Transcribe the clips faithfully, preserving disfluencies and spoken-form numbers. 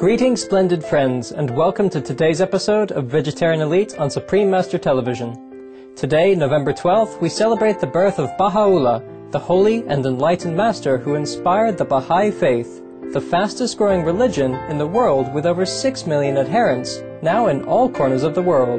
Greetings, splendid friends, and welcome to today's episode of Vegetarian Elite on Supreme Master Television. Today, November twelfth, we celebrate the birth of Baha'u'llah, the holy and enlightened master who inspired the Baha'i faith, the fastest growing religion in the world with over six million adherents, now in all corners of the world.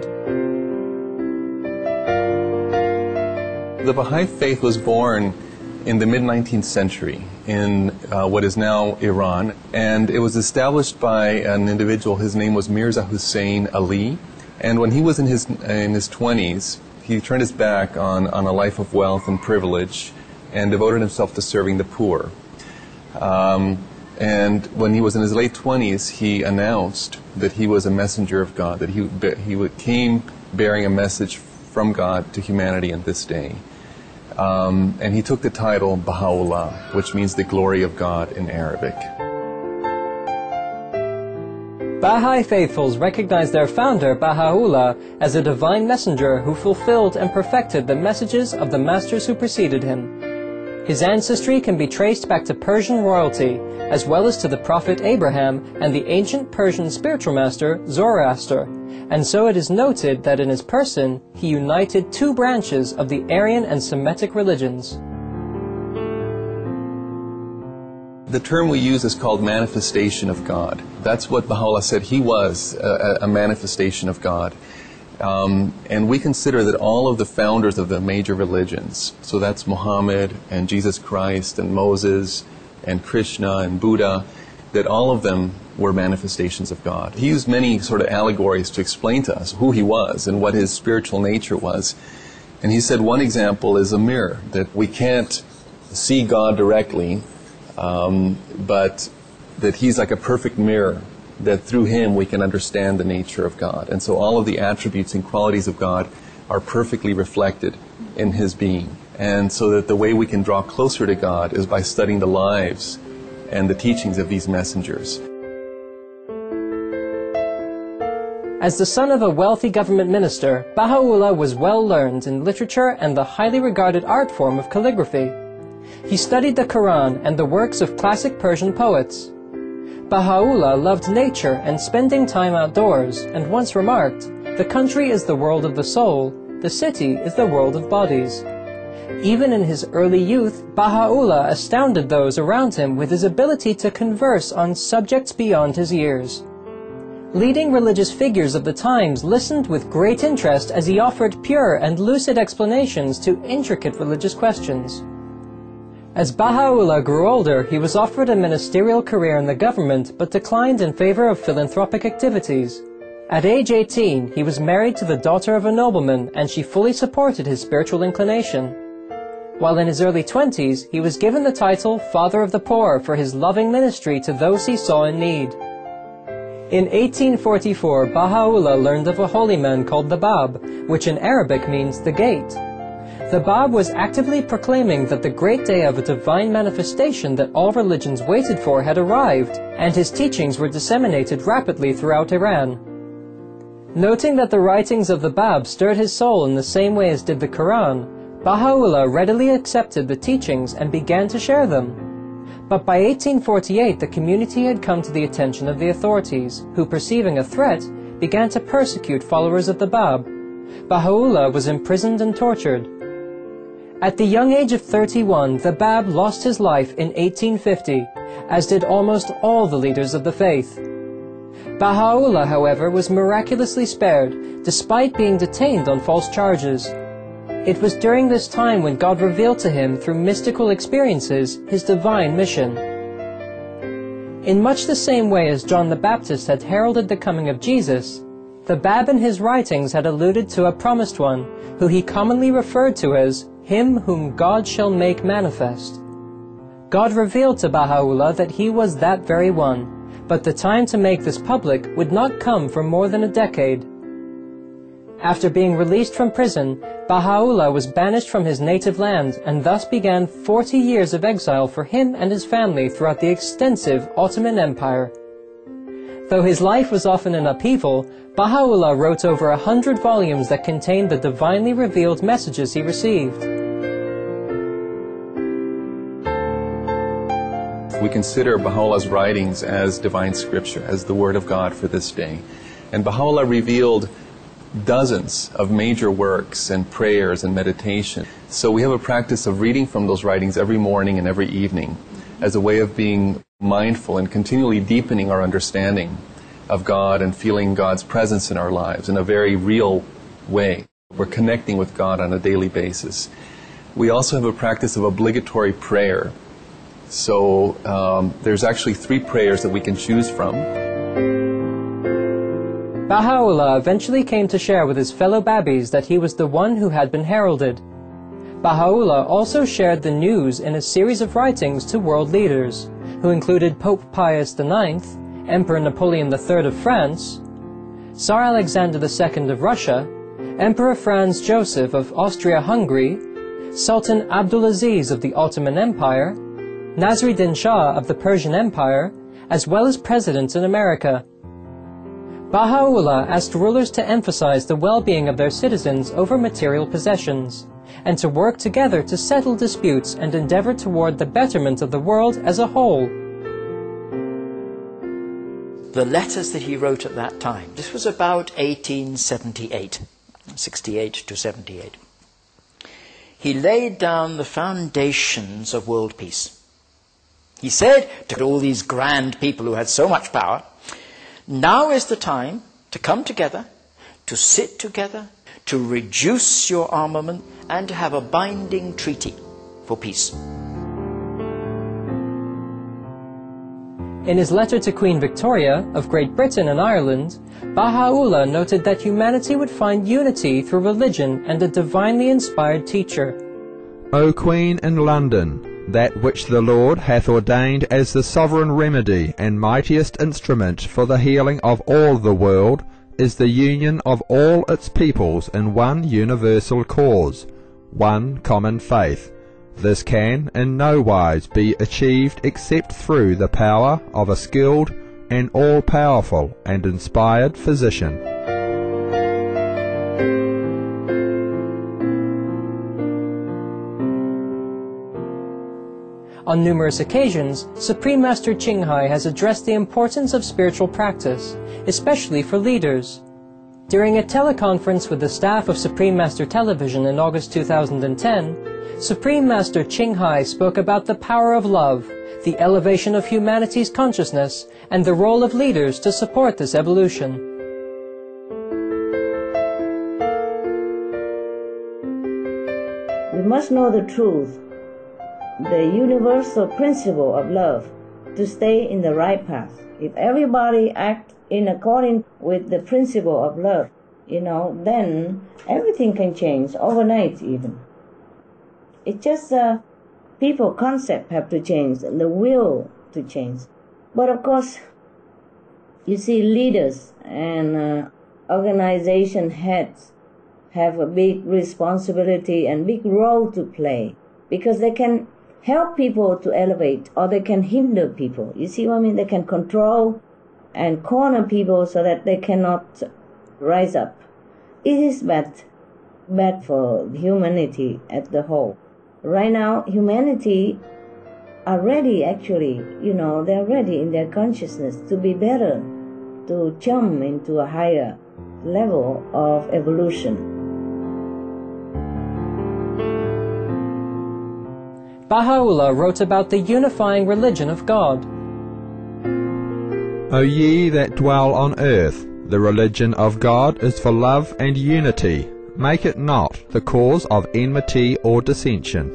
The Baha'i faith was born in the mid nineteenth century in uh, what is now Iran, and it was established by an individual. His name was Mirza Hussein Ali, and when he was in his in his twenties, he turned his back on, on a life of wealth and privilege and devoted himself to serving the poor. Um, and when he was in his late twenties, he announced that he was a messenger of God, that he, he came bearing a message from God to humanity in this day. Um, and he took the title Baha'u'llah, which means the glory of God in Arabic. Baha'i faithfuls recognize their founder, Baha'u'llah, as a divine messenger who fulfilled and perfected the messages of the masters who preceded him. His ancestry can be traced back to Persian royalty, as well as to the prophet Abraham and the ancient Persian spiritual master, Zoroaster, and so it is noted that in his person, he united two branches of the Aryan and Semitic religions. The term we use is called manifestation of God. That's what Baha'u'llah said. He was a, a manifestation of God. Um, and we consider that all of the founders of the major religions, so that's Muhammad and Jesus Christ and Moses and Krishna and Buddha, that all of them were manifestations of God. He used many sort of allegories to explain to us who he was and what his spiritual nature was. And he said one example is a mirror, that we can't see God directly, um, but that he's like a perfect mirror, that through him we can understand the nature of God. And so all of the attributes and qualities of God are perfectly reflected in his being. And so that the way we can draw closer to God is by studying the lives and the teachings of these messengers. As the son of a wealthy government minister, Baha'u'llah was well learned in literature and the highly regarded art form of calligraphy. He studied the Quran and the works of classic Persian poets. Baha'u'llah loved nature and spending time outdoors, and once remarked, "The country is the world of the soul, the city is the world of bodies." Even in his early youth, Baha'u'llah astounded those around him with his ability to converse on subjects beyond his years. Leading religious figures of the times listened with great interest as he offered pure and lucid explanations to intricate religious questions. As Baha'u'llah grew older, he was offered a ministerial career in the government but declined in favor of philanthropic activities. At age eighteen, he was married to the daughter of a nobleman, and she fully supported his spiritual inclination. While in his early twenties, he was given the title Father of the Poor for his loving ministry to those he saw in need. In eighteen forty-four, Baha'u'llah learned of a holy man called the Bab, which in Arabic means the gate. The Bab was actively proclaiming that the great day of a divine manifestation that all religions waited for had arrived, and his teachings were disseminated rapidly throughout Iran. Noting that the writings of the Bab stirred his soul in the same way as did the Quran, Baha'u'llah readily accepted the teachings and began to share them. But by eighteen forty-eight, the community had come to the attention of the authorities, who, perceiving a threat, began to persecute followers of the Bab. Baha'u'llah was imprisoned and tortured. At the young age of thirty-one, the Bab lost his life in eighteen fifty, as did almost all the leaders of the faith. Baha'u'llah, however, was miraculously spared, despite being detained on false charges. It was during this time when God revealed to him, through mystical experiences, his divine mission. In much the same way as John the Baptist had heralded the coming of Jesus, the Bab in his writings had alluded to a promised one, who he commonly referred to as him whom God shall make manifest. God revealed to Baha'u'llah that he was that very one, but the time to make this public would not come for more than a decade. After being released from prison, Baha'u'llah was banished from his native land, and thus began forty years of exile for him and his family throughout the extensive Ottoman Empire. Though his life was often in upheaval, Baha'u'llah wrote over a hundred volumes that contained the divinely revealed messages he received. We consider Baha'u'llah's writings as divine scripture, as the Word of God for this day. And Baha'u'llah revealed dozens of major works and prayers and meditation. So we have a practice of reading from those writings every morning and every evening as a way of being mindful and continually deepening our understanding of God and feeling God's presence in our lives in a very real way. We're connecting with God on a daily basis. We also have a practice of obligatory prayer. So um, there's actually three prayers that we can choose from. Baha'u'llah eventually came to share with his fellow Babis that he was the one who had been heralded. Baha'u'llah also shared the news in a series of writings to world leaders, who included Pope Pius the ninth, Emperor Napoleon the third of France, Tsar Alexander the second of Russia, Emperor Franz Joseph of Austria-Hungary, Sultan Abdulaziz of the Ottoman Empire, Nasruddin Shah of the Persian Empire, as well as presidents in America. Baha'u'llah asked rulers to emphasize the well-being of their citizens over material possessions, and to work together to settle disputes and endeavor toward the betterment of the world as a whole. The letters that he wrote at that time, this was about eighteen seventy-eight, sixty-eight to seventy-eight. He laid down the foundations of world peace. He said to all these grand people who had so much power, now is the time to come together, to sit together, to reduce your armament, and to have a binding treaty for peace. In his letter to Queen Victoria of Great Britain and Ireland, Baha'u'llah noted that humanity would find unity through religion and a divinely inspired teacher. O Queen in London, that which the Lord hath ordained as the sovereign remedy and mightiest instrument for the healing of all the world, is the union of all its peoples in one universal cause, one common faith. This can in no wise be achieved except through the power of a skilled and all-powerful and inspired physician. On numerous occasions, Supreme Master Ching Hai has addressed the importance of spiritual practice, especially for leaders. During a teleconference with the staff of Supreme Master Television in August two thousand ten, Supreme Master Ching Hai spoke about the power of love, the elevation of humanity's consciousness, and the role of leaders to support this evolution. We must know the truth, the universal principle of love, to stay in the right path. If everybody acts in accordance with the principle of love, you know, then everything can change overnight even. It's just uh, people concept have to change, and the will to change. But of course, you see, leaders and uh, organization heads have a big responsibility and big role to play, because they can help people to elevate, or they can hinder people. You see what I mean? They can control and corner people so that they cannot rise up. It is bad, bad for humanity as the whole. Right now, humanity are ready, actually, you know, they're ready in their consciousness to be better, to jump into a higher level of evolution. Baha'u'llah wrote about the unifying religion of God. O ye that dwell on earth, the religion of God is for love and unity. Make it not the cause of enmity or dissension.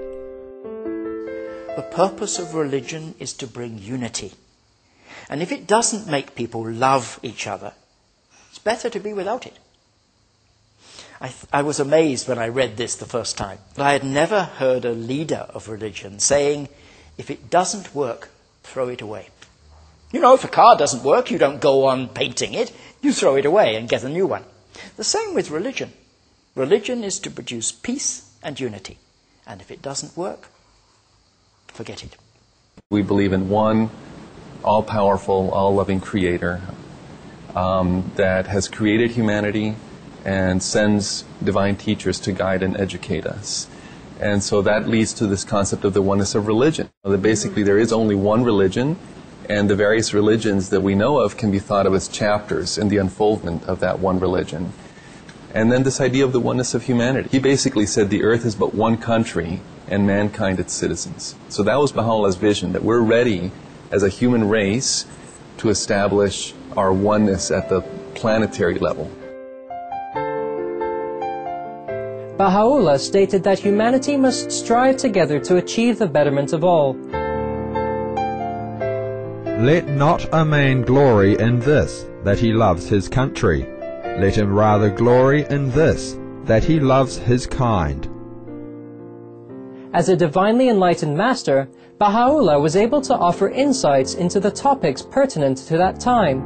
The purpose of religion is to bring unity. And if it doesn't make people love each other, it's better to be without it. I, th- I was amazed when I read this the first time. I had never heard a leader of religion saying, if it doesn't work, throw it away. You know, if a car doesn't work, you don't go on painting it. You throw it away and get a new one. The same with religion. Religion is to produce peace and unity. And if it doesn't work, forget it. We believe in one all-powerful, all-loving Creator um, that has created humanity and sends divine teachers to guide and educate us. And so that leads to this concept of the oneness of religion. That basically there is only one religion, and the various religions that we know of can be thought of as chapters in the unfoldment of that one religion. And then this idea of the oneness of humanity. He basically said the earth is but one country and mankind its citizens. So that was Baha'u'llah's vision, that we're ready as a human race to establish our oneness at the planetary level. Baha'u'llah stated that humanity must strive together to achieve the betterment of all. Let not a man glory in this, that he loves his country. Let him rather glory in this, that he loves his kind. As a divinely enlightened master, Baha'u'llah was able to offer insights into the topics pertinent to that time.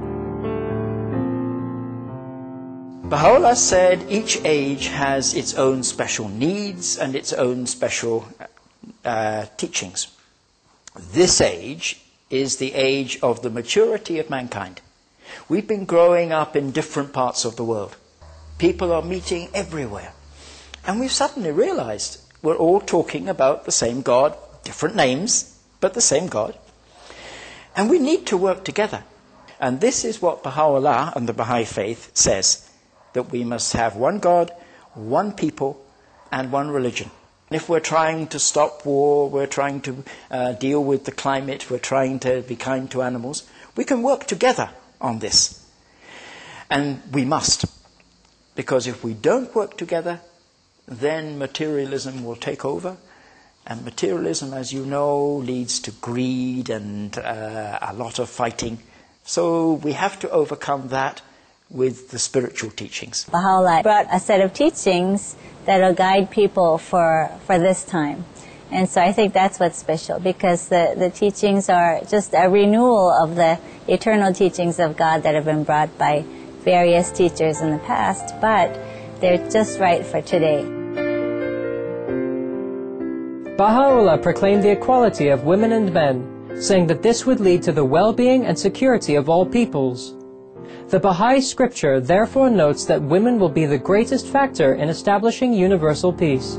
Baha'u'llah said each age has its own special needs and its own special uh, teachings. This age is the age of the maturity of mankind. We've been growing up in different parts of the world. People are meeting everywhere. And we've suddenly realized we're all talking about the same God, different names, but the same God. And we need to work together. And this is what Baha'u'llah and the Baha'i faith says, that we must have one God, one people, and one religion. If we're trying to stop war, we're trying to uh, deal with the climate, we're trying to be kind to animals, we can work together on this. And we must. Because if we don't work together, then materialism will take over. And materialism, as you know, leads to greed and uh, a lot of fighting. So we have to overcome that with the spiritual teachings. Baha'u'llah brought a set of teachings that will guide people for, for this time. And so I think that's what's special, because the, the teachings are just a renewal of the eternal teachings of God that have been brought by various teachers in the past, but they're just right for today. Baha'u'llah proclaimed the equality of women and men, saying that this would lead to the well-being and security of all peoples. The Baha'i scripture therefore notes that women will be the greatest factor in establishing universal peace.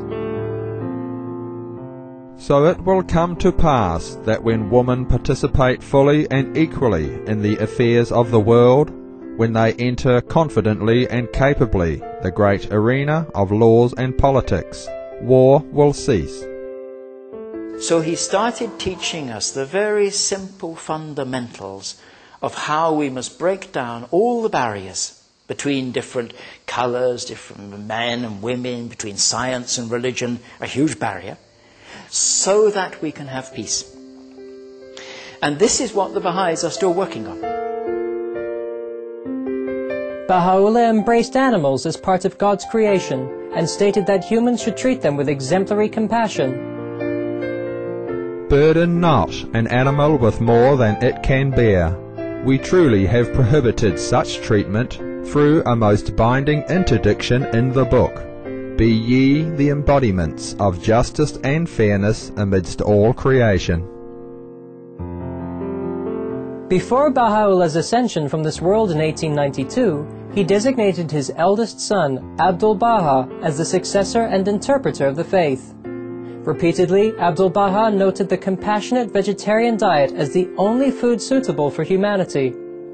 So it will come to pass that when women participate fully and equally in the affairs of the world, when they enter confidently and capably the great arena of laws and politics, war will cease. So he started teaching us the very simple fundamentals of how we must break down all the barriers between different colors, different men and women, between science and religion, a huge barrier, so that we can have peace. And this is what the Baha'is are still working on. Baha'u'llah embraced animals as part of God's creation and stated that humans should treat them with exemplary compassion. Burden not an animal with more than it can bear. We truly have prohibited such treatment through a most binding interdiction in the book. Be ye the embodiments of justice and fairness amidst all creation. Before Baha'u'llah's ascension from this world in eighteen ninety-two, he designated his eldest son, Abdul-Baha, as the successor and interpreter of the faith. Repeatedly, Abdul-Baha noted the compassionate vegetarian diet as the only food suitable for humanity.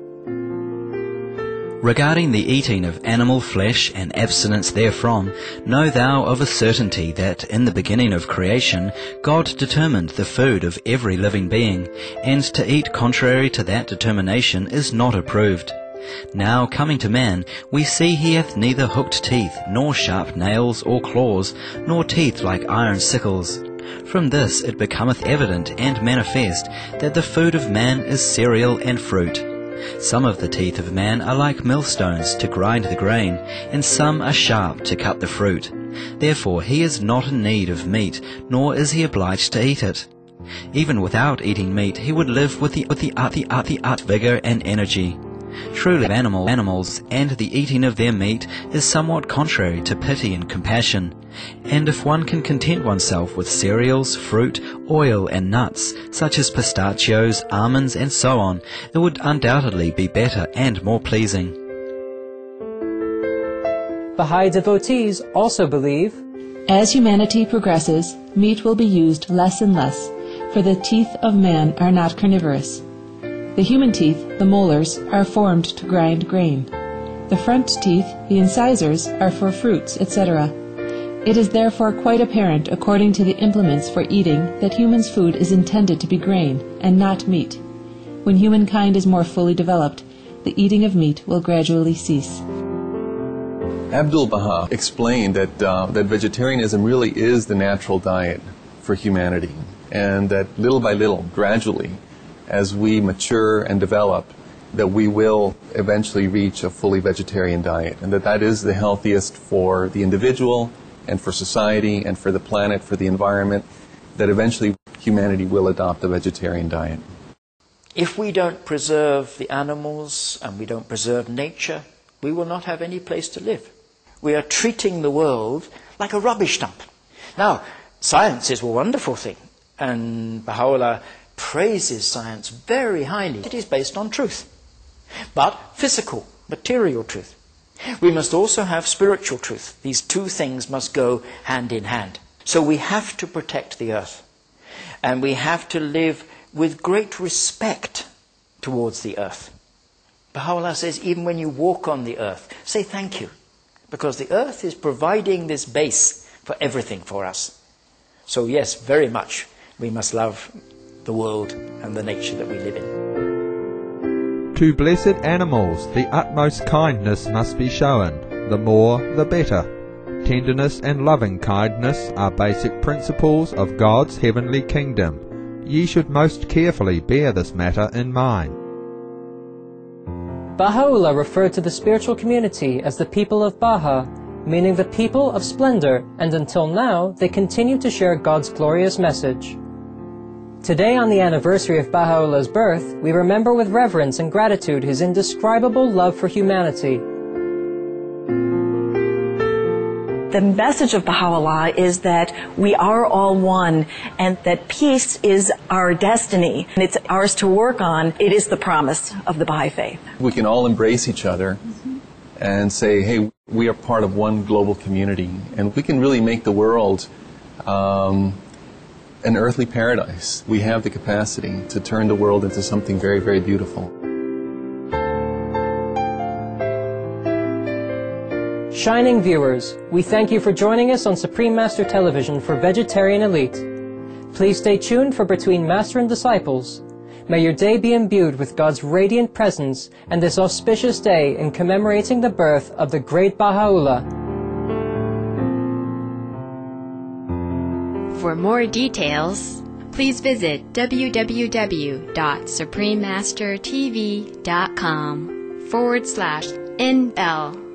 Regarding the eating of animal flesh and abstinence therefrom, know thou of a certainty that in the beginning of creation God determined the food of every living being, and to eat contrary to that determination is not approved. Now coming to man, we see he hath neither hooked teeth, nor sharp nails or claws, nor teeth like iron sickles. From this it becometh evident and manifest that the food of man is cereal and fruit. Some of the teeth of man are like millstones to grind the grain, and some are sharp to cut the fruit. Therefore he is not in need of meat, nor is he obliged to eat it. Even without eating meat, he would live with the with the art, the art, the art vigor and energy. Truly animal, animals and the eating of their meat is somewhat contrary to pity and compassion. And if one can content oneself with cereals, fruit, oil and nuts, such as pistachios, almonds and so on, it would undoubtedly be better and more pleasing. Baha'i devotees also believe, As humanity progresses, meat will be used less and less, for the teeth of man are not carnivorous. The human teeth, the molars, are formed to grind grain. The front teeth, the incisors, are for fruits, et cetera. It is therefore quite apparent, according to the implements for eating, that human's food is intended to be grain, and not meat. When humankind is more fully developed, the eating of meat will gradually cease. Abdul-Baha explained that, uh, that vegetarianism really is the natural diet for humanity, and that little by little, gradually, as we mature and develop, that we will eventually reach a fully vegetarian diet, and that that is the healthiest for the individual and for society and for the planet, for the environment, that eventually humanity will adopt a vegetarian diet. If we don't preserve the animals and we don't preserve nature, we will not have any place to live. We are treating the world like a rubbish dump. Now, science is a wonderful thing, and Baha'u'llah praises science very highly. It is based on truth, but physical, material truth. We must also have spiritual truth. These two things must go hand in hand. So we have to protect the earth, and we have to live with great respect towards the earth. Baha'u'llah says, even when you walk on the earth, say thank you, because the earth is providing this base for everything for us. So yes, very much we must love the world and the nature that we live in. To blessed animals the utmost kindness must be shown, the more the better. Tenderness and loving kindness are basic principles of God's heavenly kingdom. Ye should most carefully bear this matter in mind. Baha'u'llah referred to the spiritual community as the people of Baha, meaning the people of splendor, and until now they continue to share God's glorious message. Today, on the anniversary of Baha'u'llah's birth, we remember with reverence and gratitude his indescribable love for humanity. The message of Baha'u'llah is that we are all one, and that peace is our destiny, and it's ours to work on. It is the promise of the Baha'i faith. We can all embrace each other and say, hey, we are part of one global community, and we can really make the world um, an earthly paradise. We have the capacity to turn the world into something very, very beautiful. Shining viewers, we thank you for joining us on Supreme Master Television for Vegetarian Elite. Please stay tuned for Between Master and Disciples. May your day be imbued with God's radiant presence and this auspicious day in commemorating the birth of the great Baha'u'llah. For more details, please visit w w w dot supreme master t v dot com forward slash N L.